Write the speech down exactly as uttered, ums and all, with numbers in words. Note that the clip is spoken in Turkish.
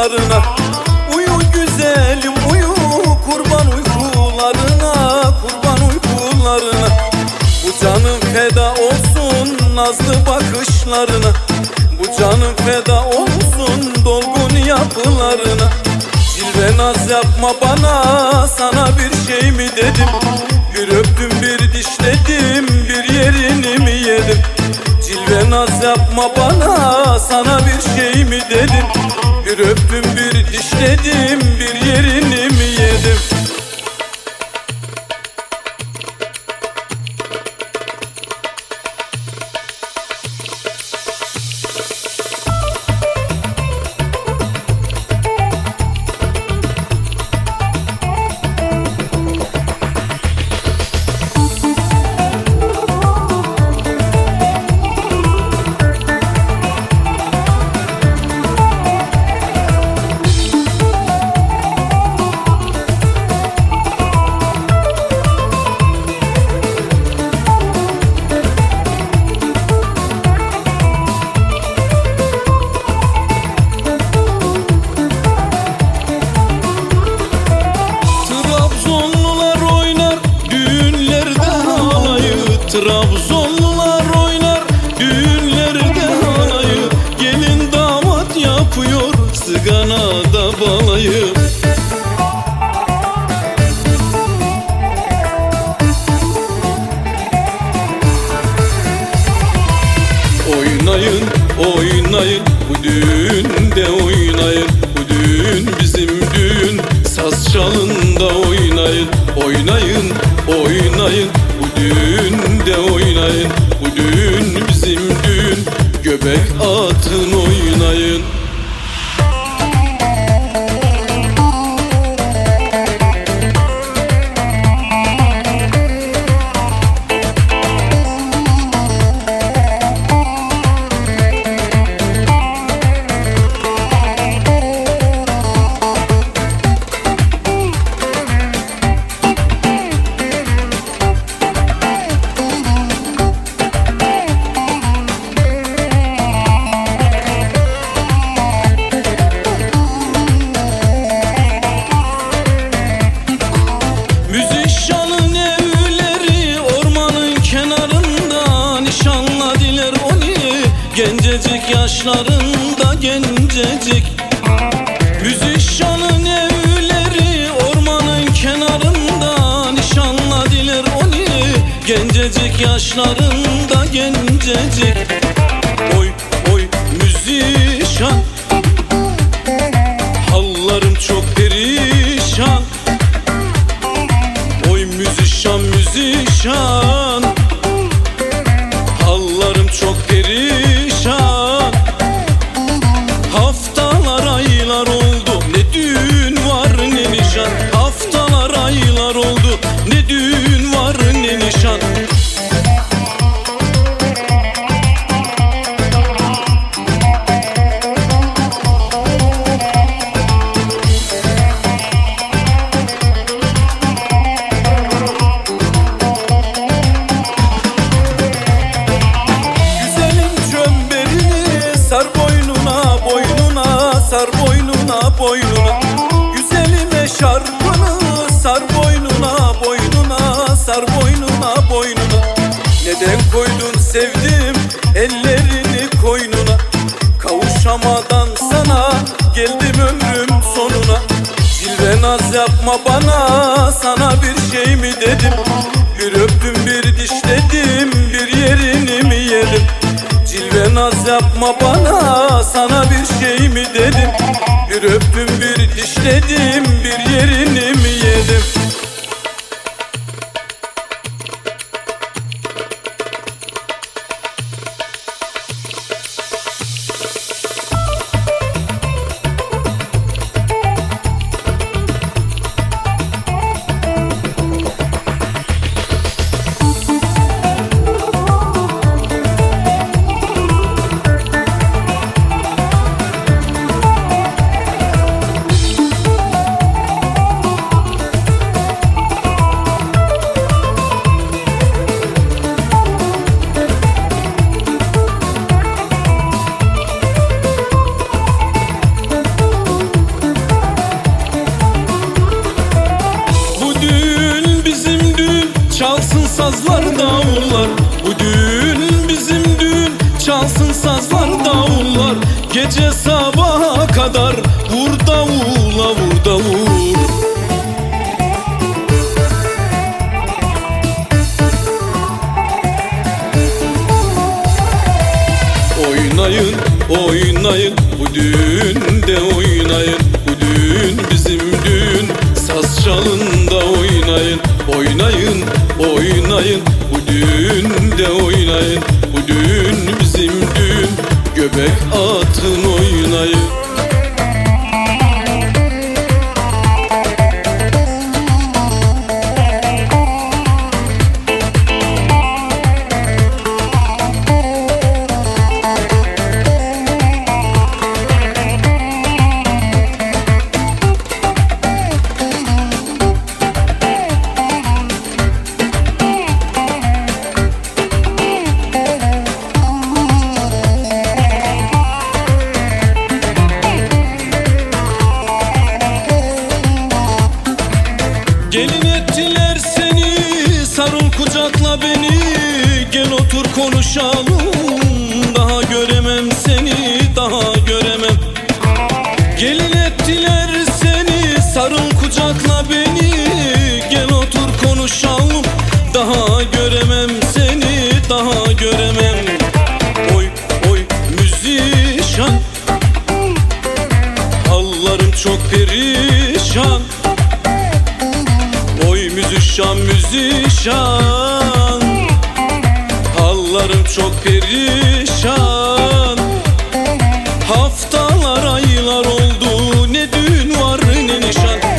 uykularına. Uyu güzelim uyu, kurban uykularına, kurban uykularına. Bu canım feda olsun nazlı bakışlarına, bu canım feda olsun dolgun yapılarına. Cilve naz yapma bana, sana bir şey mi dedim? Bir öptüm bir dişledim, bir yerini mi yedim? Cilve naz yapma bana, sana bir şey mi dedim? Bir öptüm bir dişledim, bir yerini mi yedim? Trabzonlular oynar düğünlerde halayı, gelin damat yapıyor Sıgana'da balayı. Oynayın, oynayın, bu düğünde oynayın. Bu düğün bizim düğün, saz çalında oynayın. Oynayın, oynayın, bu düğünde oynayın. Bu düğün bizim düğün, göbek atın oynayın. Gencecik yaşlarında gencecik, müzisyanın evleri ormanın kenarında, nişanladılar onu gencecik yaşlarında gencecik. Oy oy müzisyan, hallarım çok perişan. Oy müzisyan müzisyan, hallarım çok perişan. Haftalar aylar oldu, ne düğün var ne nişan. Haftalar aylar oldu, ne düğün var ne nişan. Sar boynuna, boynuna, sar boynuna, boynuna. Güzeline şarkını sar boynuna, boynuna, sar boynuna, boynuna. Neden koydun sevdim ellerini koynuna? Kavuşamadan sana geldim ömrüm sonuna. Cilve naz yapma bana, sana bir şey mi dedim? Bir öptüm bir dişledim, bir yerini mi yedim? Cilve naz yapma bana, sana bir şey mi dedim? Bir öptüm bir dişledim, bir yerini mi yedim? sabaha kadar vur davula, vur davul. Oynayın, oynayın, bu düğünde oynayın. Bu düğün bizim düğün, saz çalın da oynayın. Oynayın, oynayın, bu düğünde oynayın. Bu düğün bizim düğün, göbek atın oynayın. Gelin ettiler seni, sarıl kucakla beni. Gel otur konuşalım, daha göremem seni, daha göremem. Gelin ettiler seni, sarıl kucakla beni. Gel otur konuşalım, daha göremem seni, daha göremem. Oy oy müzişan, hallarım çok perişan. Oy müzişan, müzişan, hallarım çok perişan. Haftalar, aylar oldu, ne düğün var ne nişan.